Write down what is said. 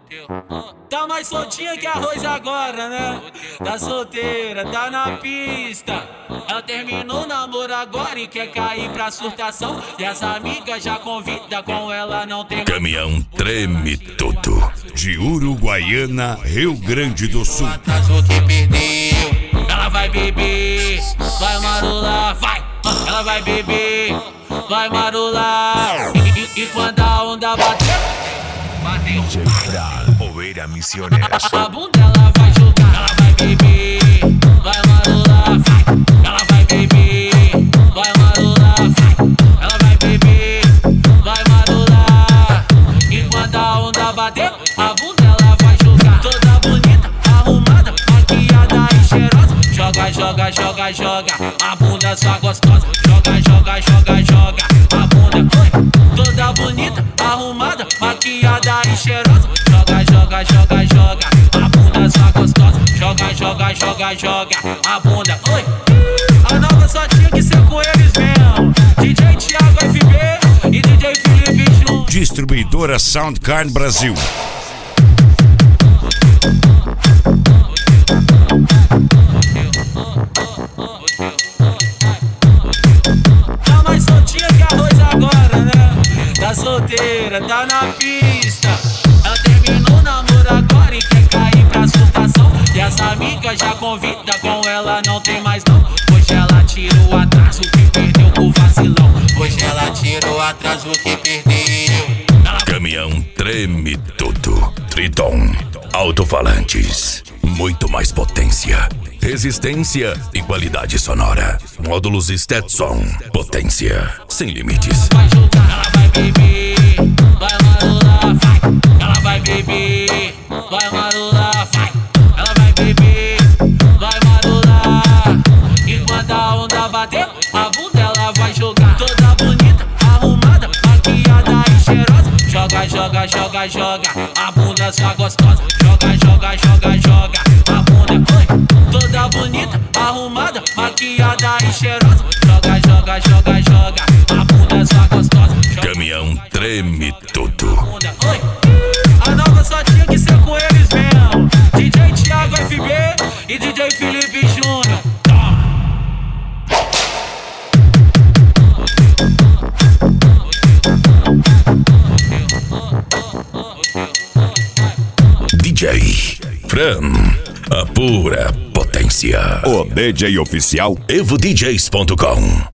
Tá mais soltinha que arroz agora, né? Tá solteira, tá na pista. Ela terminou o namoro agora e quer cair pra surtação. E as amigas já convida, com ela não tem. Caminhão treme tudo. De Uruguaiana, Rio Grande do Sul. Atrasou que perdeu. Ela vai beber, vai marolar, vai. Ela vai beber, vai marolar. E quando a onda bateu, bateu. Poeira Missioneira. A bunda ela vai jogar, ela vai beber, vai marolar, vai. Ela vai beber, vai marolar, vai. Ela vai beber, vai marolar. E quando a onda bater, a bunda ela vai jogar. Toda bonita, arrumada, maquiada e cheirosa. Joga, joga, joga, joga. A bunda só gostosa. Joga, joga, joga, joga. A bunda, oi. Toda bonita, arrumada, maquiada e cheirosa. Joga, joga, joga, joga. A bunda só gostosa. Joga, joga, joga, joga. A bunda, oi. A nova só tinha que ser com eles mesmo. DJ Thiago FB e DJ Felipe Júnior. Distribuidora Soundcard Brasil. Tá mais soltinha que arroz agora, né? Tá solteira, tá na pista. Ela terminou o namoro agora e quer cair pra surtação. E as amigas já convida, com ela não tem mais não. Hoje ela tira o atraso que perdeu pro vacilão. Hoje ela tira o atraso que perdeu. Caminhão treme tudo. Triton. Alto-falantes. Muito mais potência, resistência e qualidade sonora. Módulos Stetson. Potência sem limites. Vai jogar, ela vai beber, vai marolar, vai. Ela vai beber, vai marolar, vai. Ela vai beber, vai marolar. E quando a onda bater, a bunda ela vai jogar. Toda bonita, arrumada, maquiada e cheirosa. Joga, joga, joga, joga. A bunda só gostosa. Joga, joga, joga, joga. A bunda, oi. Toda bonita, arrumada, maquiada e cheirosa. Joga, joga, joga, joga. A bunda só gostosa. Caminhão treme tudo. Bunda, oi. A nova só tinha que ser com eles mesmo. DJ Thiago FB e DJ Felipe Júnior. DJ Fran, a pura potência. O DJ oficial EvoDJs.com.